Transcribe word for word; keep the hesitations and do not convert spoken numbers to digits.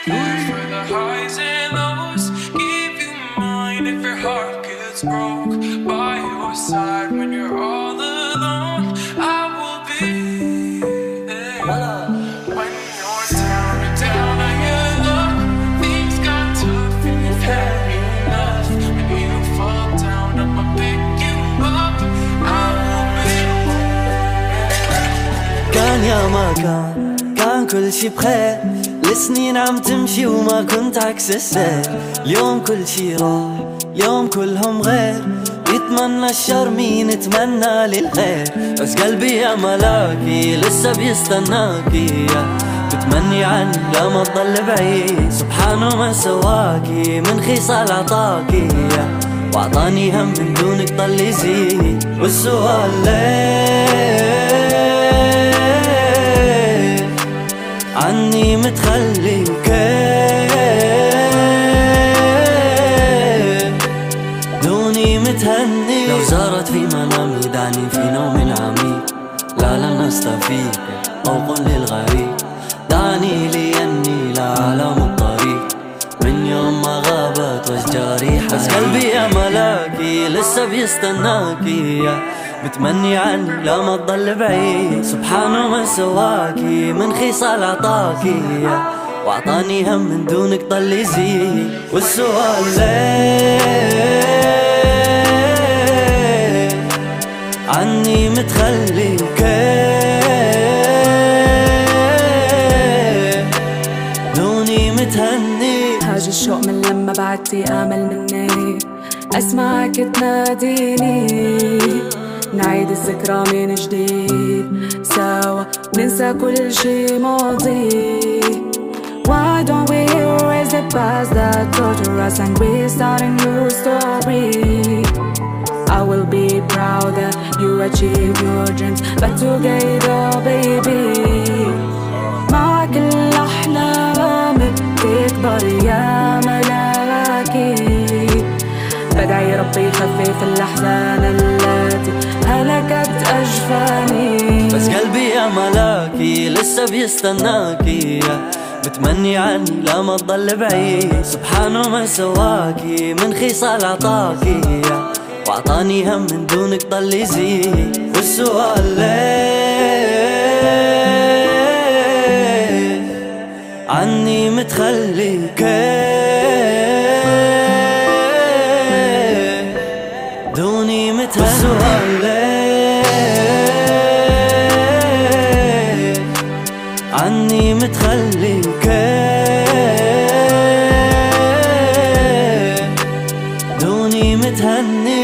Do it for the highs and lows. Give you mine if your heart gets broke. By your side when you're all alone, I will be there. When you're down and down on your luck, things got tough and you've had enough. When you fall down, I'ma pick you up. I will be there. كان يا ما كان كان كل شي بخير، السنين عم تمشي وما كنت عكس السير. اليوم كل شي راح، اليوم كلهم غير. يتمنى الشر مين يتمنى للخير، بس قلبي يا ملاكي لسه بيستناكي. بتمني عني لما تضل بعيد، سبحانه ما سواكي من خصال عطاكي. واعطاني هم من دونك ضل يزيد، والسؤال ليه عني متخلي كيف دوني متهني. لو زارت في منامي دعني في نوم عميق، لا لن استفيق طوق للغريب. دعني ليني لعالم الطريق من يوم ما غابت واشجاري حريق. بس قلبي يا ملاكي لسه بيستناكي، بتمني عني لما تضل بعيد. سبحانه ما سواكي من خصال عطاكي، واعطاني هم من دونك ضل يزيد. والسؤال ليه عني متخلي كيف دوني متهني. هاج الشوق من لما بعدتي امل مني، اسمعك تناديني. نعيد الذكرى من جديد سوا، ننسى كل شي ماضي. Why don't we erase the past that torture us and we start a new story? I will be proud that you achieved your dreams back together baby. معك الأحلام بتكبر يا ملاكي. بدعي ربي يخفف الأحزان التي هلكت أجفاني. بس قلبي يا ملاكي لسه بيستناكي، بتمني عني لما تضل بعيد. سبحانه ما سواكي من خصال عطاكي، واعطاني هم من دونك ضل يزيد. والسؤال ليه عني متخلي كيف دوني متهني. والسؤال ليه عني متخلي كيف دوني متهني.